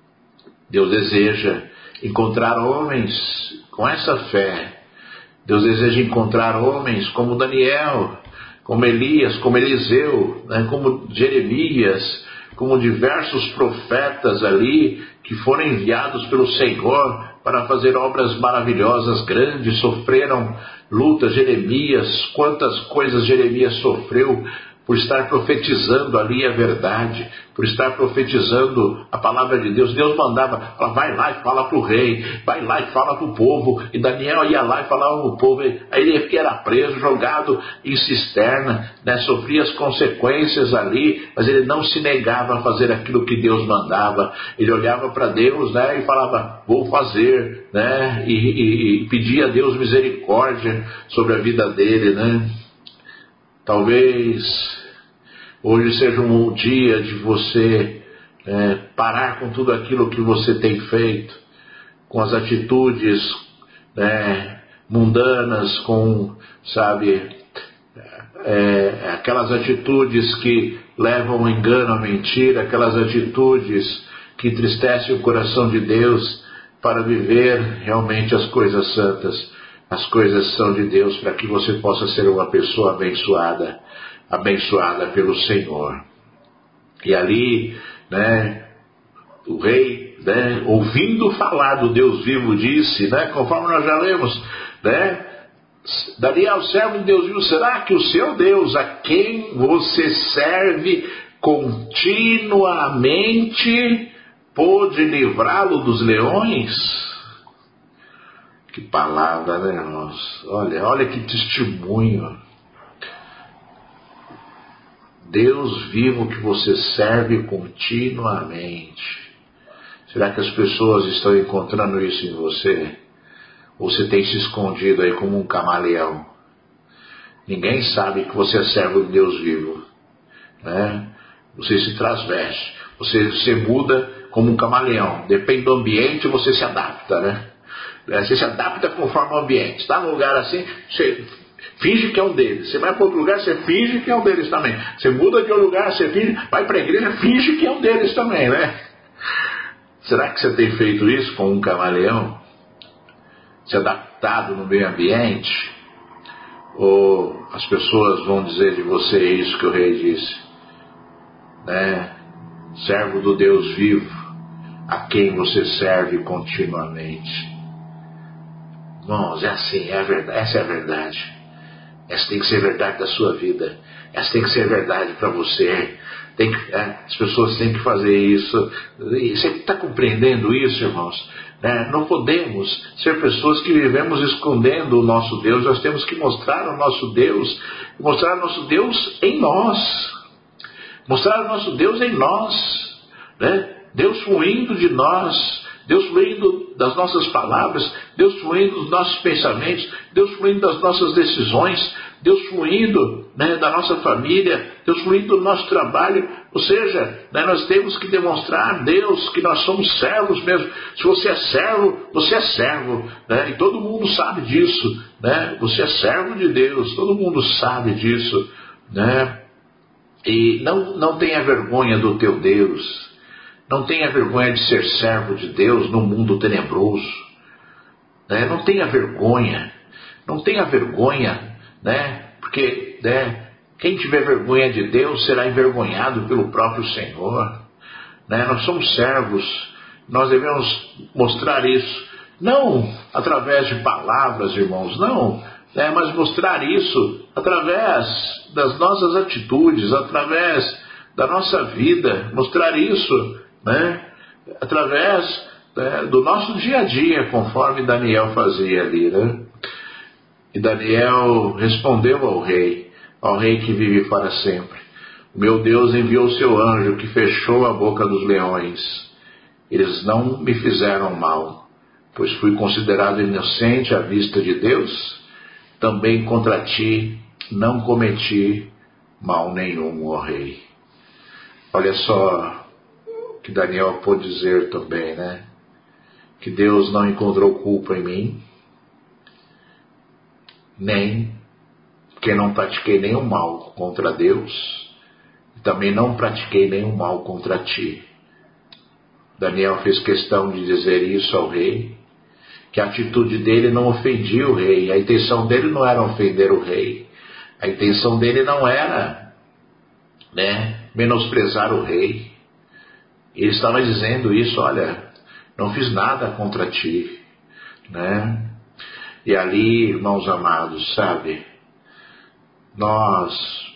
Deus deseja encontrar homens com essa fé. Deus deseja encontrar homens como Daniel, como Elias, como Eliseu, né? Como Jeremias, como diversos profetas ali que foram enviados pelo Senhor para fazer obras maravilhosas, grandes, sofreram lutas. Jeremias, quantas coisas Jeremias sofreu por estar profetizando ali a verdade, por estar profetizando a palavra de Deus. Deus mandava, fala, vai lá e fala para o rei, vai lá e fala para o povo, e Daniel ia lá e falava para o povo, aí ele era preso, jogado em cisterna, né? Sofria as consequências ali, mas ele não se negava a fazer aquilo que Deus mandava. Ele olhava para Deus, né, e falava, vou fazer, né? e, e, e pedia a Deus misericórdia sobre a vida dele, né? Talvez hoje seja um dia de você é, parar com tudo aquilo que você tem feito, com as atitudes né, mundanas, com, sabe, é, aquelas atitudes que levam ao engano, à mentira, aquelas atitudes que entristecem o coração de Deus, para viver realmente as coisas santas. As coisas são de Deus para que você possa ser uma pessoa abençoada, abençoada pelo Senhor. E ali, né, o rei, né, ouvindo falar do Deus vivo, disse, né, conforme nós já lemos, né, Daniel, servo de Deus vivo, será que o seu Deus, a quem você serve continuamente, pôde livrá-lo dos leões? Que palavra, né, irmãos? Olha, olha que testemunho. Deus vivo que você serve continuamente. Será que as pessoas estão encontrando isso em você? Ou você tem se escondido aí como um camaleão? Ninguém sabe que você é servo de Deus vivo, né? Você se transveste, você, você muda como um camaleão. Depende do ambiente, você se adapta, né? Você se adapta conforme o ambiente. Está num lugar assim, você finge que é um deles. Você vai para outro lugar, você finge que é um deles também. Você muda de um lugar, você finge, vai para a igreja, finge que é um deles também, né? Será que você tem feito isso com um camaleão? Se adaptado no meio ambiente? Ou as pessoas vão dizer de você isso que o rei disse, né? Servo do Deus vivo, a quem você serve continuamente. Irmãos, é assim, é a verdade, essa é a verdade. Essa tem que ser verdade da sua vida. Essa tem que ser verdade para você. Tem que, é, as pessoas têm que fazer isso. Você está compreendendo isso, irmãos? É, não podemos ser pessoas que vivemos escondendo o nosso Deus. Nós temos que mostrar o nosso Deus, mostrar o nosso Deus em nós, mostrar o nosso Deus em nós, né? Deus fluindo de nós, Deus fluindo das nossas palavras, Deus fluindo dos nossos pensamentos, Deus fluindo das nossas decisões, Deus fluindo, né, da nossa família, Deus fluindo do nosso trabalho. Ou seja, né, nós temos que demonstrar a Deus que nós somos servos mesmo. Se você é servo, você é servo, né? E todo mundo sabe disso, né? Você é servo de Deus, todo mundo sabe disso, né? E não, não tenha vergonha do teu Deus. Não tenha vergonha de ser servo de Deus num mundo tenebroso, né? Não tenha vergonha, não tenha vergonha, né? Porque, né, quem tiver vergonha de Deus será envergonhado pelo próprio Senhor, né? Nós somos servos, nós devemos mostrar isso, não através de palavras, irmãos, não, né, mas mostrar isso através das nossas atitudes, através da nossa vida, mostrar isso, né, através, né, do nosso dia a dia, conforme Daniel fazia ali, né? E Daniel respondeu ao rei, ao rei que vive para sempre: meu Deus enviou seu anjo que fechou a boca dos leões. Eles não me fizeram mal, pois fui considerado inocente à vista de Deus. Também contra ti não cometi mal nenhum, ó rei. Olha só que Daniel pôde dizer também, né? Que Deus não encontrou culpa em mim, nem que não pratiquei nenhum mal contra Deus, e também não pratiquei nenhum mal contra ti. Daniel fez questão de dizer isso ao rei, que a atitude dele não ofendia o rei, a intenção dele não era ofender o rei, a intenção dele não era, né, menosprezar o rei. Ele estava dizendo isso: olha, não fiz nada contra ti, né? E ali, irmãos amados, sabe, nós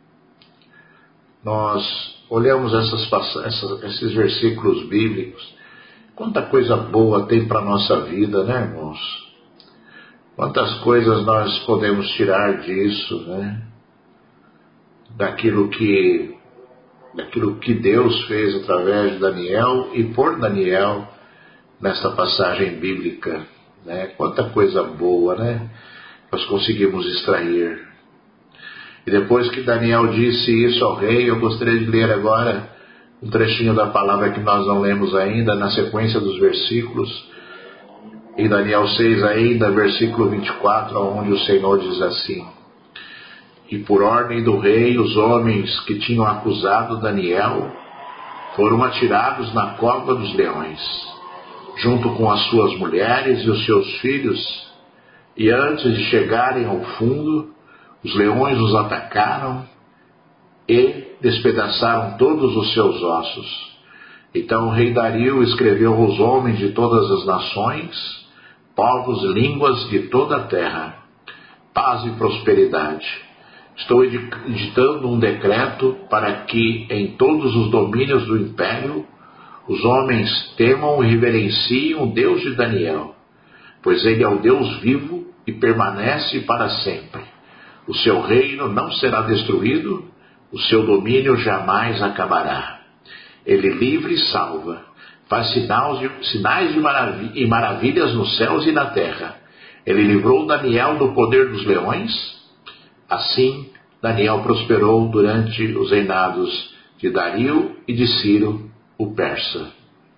nós olhamos essas, essas, esses versículos bíblicos, quanta coisa boa tem para a nossa vida, né, irmãos? Quantas coisas nós podemos tirar disso, né? Daquilo que daquilo que Deus fez através de Daniel e por Daniel nessa passagem bíblica, né? Quanta coisa boa, né, nós conseguimos extrair. E depois que Daniel disse isso ao rei, eu gostaria de ler agora um trechinho da palavra que nós não lemos ainda, na sequência dos versículos, em Daniel seis ainda, versículo vinte e quatro, onde o Senhor diz assim: e por ordem do rei, os homens que tinham acusado Daniel foram atirados na cova dos leões, junto com as suas mulheres e os seus filhos, e antes de chegarem ao fundo, os leões os atacaram e despedaçaram todos os seus ossos. Então o rei Dario escreveu aos homens de todas as nações, povos, línguas de toda a terra: paz e prosperidade. Estou editando um decreto para que em todos os domínios do império os homens temam e reverenciem o Deus de Daniel, pois ele é o Deus vivo e permanece para sempre. O seu reino não será destruído, o seu domínio jamais acabará. Ele livre e salva, faz sinais e maravilhas nos céus e na terra. Ele livrou Daniel do poder dos leões. Assim, Daniel prosperou durante os reinados de Dario e de Ciro, o persa.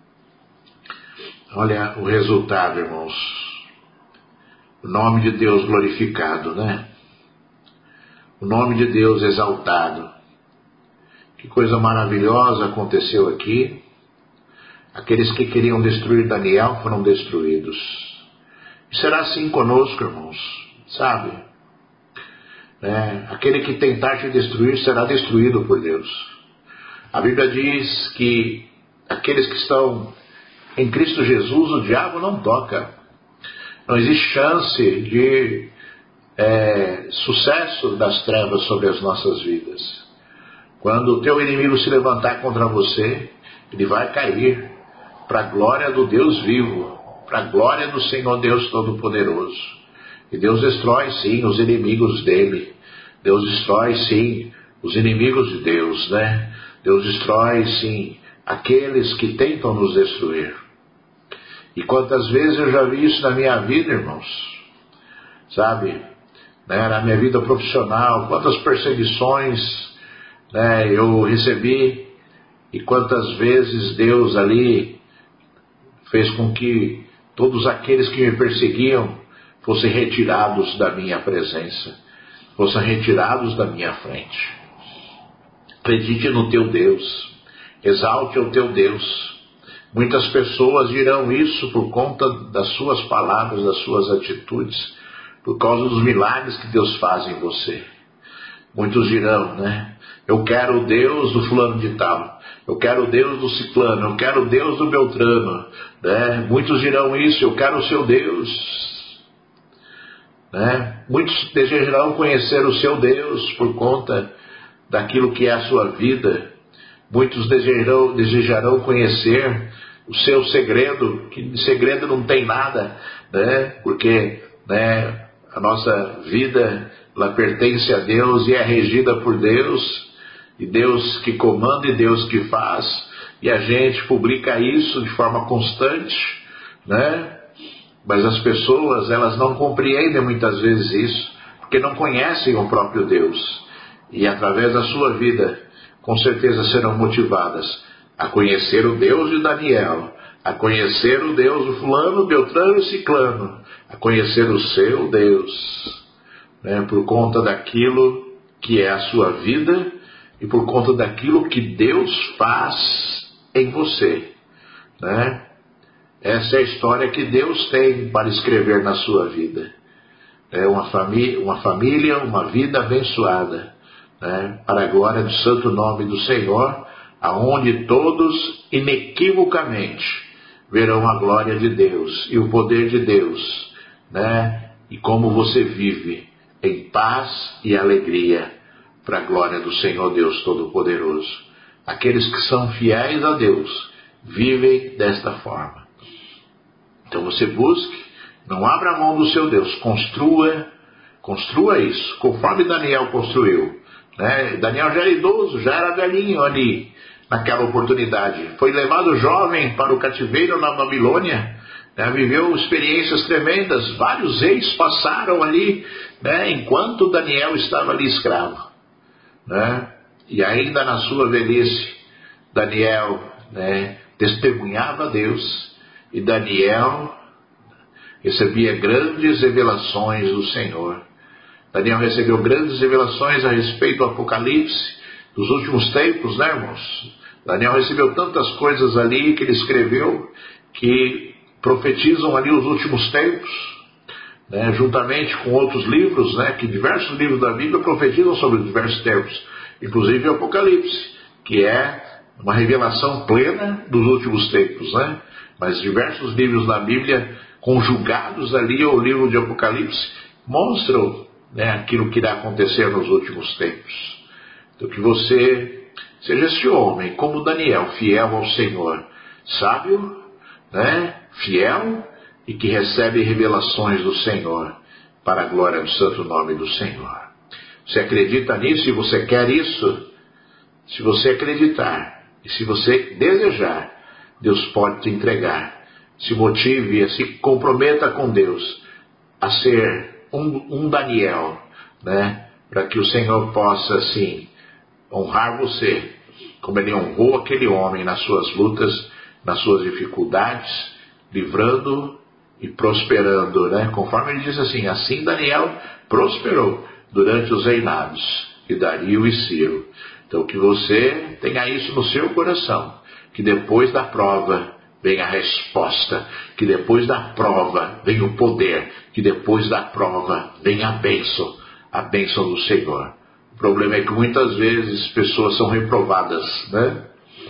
Olha o resultado, irmãos. O nome de Deus glorificado, né? O nome de Deus exaltado. Que coisa maravilhosa aconteceu aqui. Aqueles que queriam destruir Daniel foram destruídos. E será assim conosco, irmãos, sabe? É, aquele que tentar te destruir será destruído por Deus. A Bíblia diz que aqueles que estão em Cristo Jesus, o diabo não toca. Não existe chance de é, sucesso das trevas sobre as nossas vidas. Quando o teu inimigo se levantar contra você, ele vai cair para a glória do Deus vivo, para a glória do Senhor Deus Todo-Poderoso. E Deus destrói sim os inimigos dele. Deus destrói sim os inimigos de Deus, né? Deus destrói sim aqueles que tentam nos destruir. E quantas vezes eu já vi isso na minha vida, irmãos, sabe, né, na minha vida profissional, quantas perseguições, né, eu recebi, e quantas vezes Deus ali fez com que todos aqueles que me perseguiam fossem retirados da minha presença, fossem retirados da minha frente. Acredite no teu Deus, exalte o teu Deus. Muitas pessoas dirão isso por conta das suas palavras, das suas atitudes, por causa dos milagres que Deus faz em você. Muitos dirão, né? Eu quero o Deus do fulano de tal, eu quero o Deus do ciclano, eu quero o Deus do beltrano, né? Muitos dirão isso, eu quero o seu Deus, né? Muitos desejarão conhecer o seu Deus por conta daquilo que é a sua vida. Muitos desejarão, desejarão conhecer o seu segredo, que de segredo não tem nada, né? Porque, né, a nossa vida, ela pertence a Deus e é regida por Deus, e Deus que comanda e Deus que faz, e a gente publica isso de forma constante, né? Mas as pessoas, elas não compreendem muitas vezes isso, porque não conhecem o próprio Deus, e através da sua vida, com certeza serão motivadas a conhecer o Deus de Daniel, a conhecer o Deus do fulano, beltrano e ciclano, a conhecer o seu Deus, né, por conta daquilo que é a sua vida e por conta daquilo que Deus faz em você, né? Essa é a história que Deus tem para escrever na sua vida. É uma família, uma família, uma vida abençoada, né, para a glória do santo nome do Senhor, aonde todos inequivocamente verão a glória de Deus e o poder de Deus, né, e como você vive em paz e alegria para a glória do Senhor Deus Todo-Poderoso. Aqueles que são fiéis a Deus vivem desta forma. Então você busque, não abra mão do seu Deus, construa, construa isso, conforme Daniel construiu. Né? Daniel já era idoso, já era velhinho ali naquela oportunidade. Foi levado jovem para o cativeiro na Babilônia, né? Viveu experiências tremendas. Vários reis passaram ali, né? Enquanto Daniel estava ali escravo, né? E ainda na sua velhice, Daniel, né, testemunhava a Deus, e Daniel recebia grandes revelações do Senhor. Daniel recebeu grandes revelações a respeito do Apocalipse, dos últimos tempos, né, irmãos? Daniel recebeu tantas coisas ali que ele escreveu, que profetizam ali os últimos tempos, né, juntamente com outros livros, né, que diversos livros da Bíblia profetizam sobre diversos tempos, inclusive o Apocalipse, que é uma revelação plena dos últimos tempos, né? Mas diversos livros da Bíblia, conjugados ali ao livro de Apocalipse, mostram, né, aquilo que irá acontecer nos últimos tempos. Então que você seja esse homem, como Daniel, fiel ao Senhor, sábio, né, fiel e que recebe revelações do Senhor para a glória do santo nome do Senhor. Você acredita nisso e você quer isso? Se você acreditar e se você desejar, Deus pode te entregar. Se motive, se comprometa com Deus a ser um, um Daniel, né? Para que o Senhor possa, assim, honrar você, como Ele honrou aquele homem nas suas lutas, nas suas dificuldades, livrando e prosperando, né? Conforme Ele diz assim, assim Daniel prosperou durante os reinados de Dario e Ciro. Então que você tenha isso no seu coração, que depois da prova vem a resposta, que depois da prova vem o poder, que depois da prova vem a bênção, a bênção do Senhor. O problema é que muitas vezes pessoas são reprovadas, né?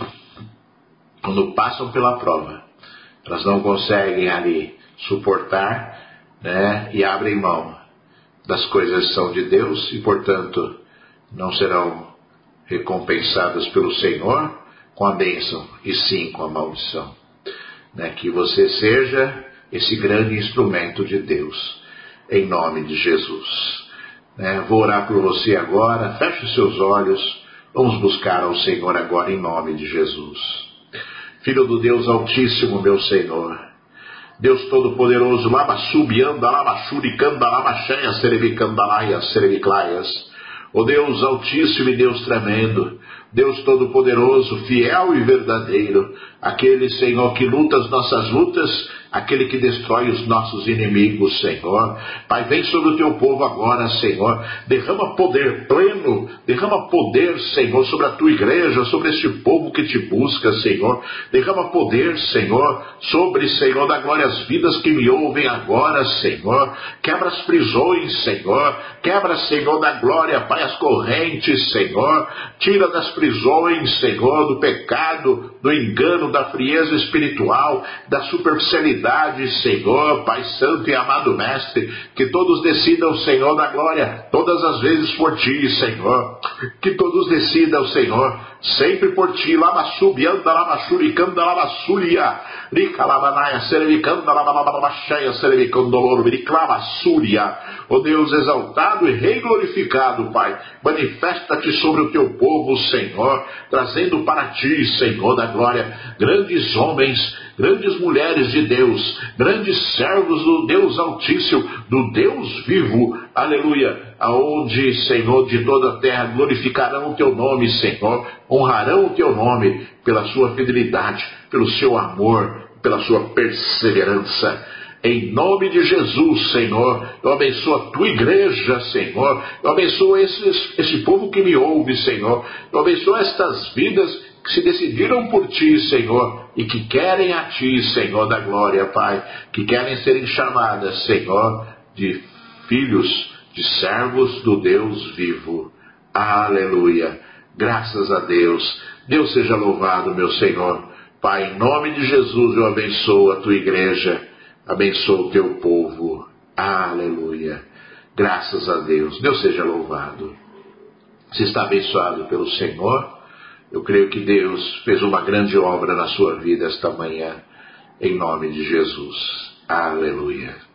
Quando passam pela prova, elas não conseguem ali suportar, né? E abrem mão das coisas que são de Deus e, portanto, não serão recompensadas pelo Senhor com a bênção e sim com a maldição. Né? Que você seja esse grande instrumento de Deus, em nome de Jesus. Né? Vou orar por você agora, feche os seus olhos, vamos buscar ao Senhor agora em nome de Jesus. Filho do Deus Altíssimo, meu Senhor, Deus Todo-Poderoso, lama subianda, lama shuricanda, lama cheia, cerebicandalaia, cerebiclaias. Ó Deus Altíssimo e Deus tremendo, Deus Todo-Poderoso, fiel e verdadeiro, aquele, Senhor, que luta as nossas lutas, aquele que destrói os nossos inimigos, Senhor. Pai, vem sobre o teu povo agora, Senhor, derrama poder pleno, derrama poder, Senhor, sobre a tua igreja, sobre este povo que te busca, Senhor. Derrama poder, Senhor, sobre, Senhor, da glória as vidas que me ouvem agora, Senhor. Quebra as prisões, Senhor, quebra, Senhor, da glória, Pai, as correntes, Senhor. Tira das prisões, Senhor, do pecado, do engano, da frieza espiritual, da superficialidade, Senhor, Pai Santo e amado Mestre, que todos decidam, Senhor, da glória, todas as vezes por Ti, Senhor, que todos decidam, Senhor, sempre por Ti, lama subianda, lama shuricanda, lama suria, rica lamanaia, serevicanda, lama lama cheia, serevicandoloro, riclama suria, ó Deus exaltado e rei glorificado, Pai, manifesta-te sobre o Teu povo, Senhor, trazendo para Ti, Senhor da glória, grandes homens, grandes mulheres de Deus, grandes servos do Deus Altíssimo, do Deus vivo, aleluia, aonde, Senhor, de toda a terra glorificarão o Teu nome, Senhor, honrarão o Teu nome pela sua fidelidade, pelo seu amor, pela sua perseverança. Em nome de Jesus, Senhor, eu abençoo a Tua igreja, Senhor, eu abençoo esses, esse povo que me ouve, Senhor, eu abençoo estas vidas que se decidiram por Ti, Senhor, e que querem a Ti, Senhor da glória, Pai, que querem serem chamadas, Senhor, de filhos, de servos do Deus vivo. Aleluia. Graças a Deus. Deus seja louvado, meu Senhor. Pai, em nome de Jesus eu abençoo a Tua igreja, abençoo o Teu povo. Aleluia. Graças a Deus. Deus seja louvado. Se está abençoado pelo Senhor, eu creio que Deus fez uma grande obra na sua vida esta manhã, em nome de Jesus. Aleluia.